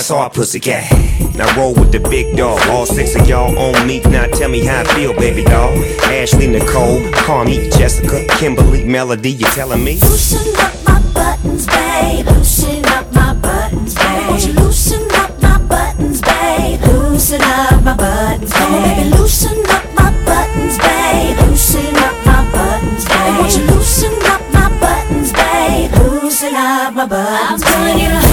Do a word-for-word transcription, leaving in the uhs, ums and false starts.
Saw a pussycat. Now roll with the big dog. All six of y'all on me. Now tell me how I feel, baby doll. Ashley, Nicole, Carmi, Jessica, Kimberly, Melody. You telling me? Loosen up my buttons, babe. Loosen up my buttons, babe. Won't you loosen up my buttons, babe? Loosen up my buttons, babe. Baby, loosen up my buttons, babe. Loosen up my buttons, babe. Won't you loosen up my buttons, babe? Loosen up my buttons, babe. I'm telling you.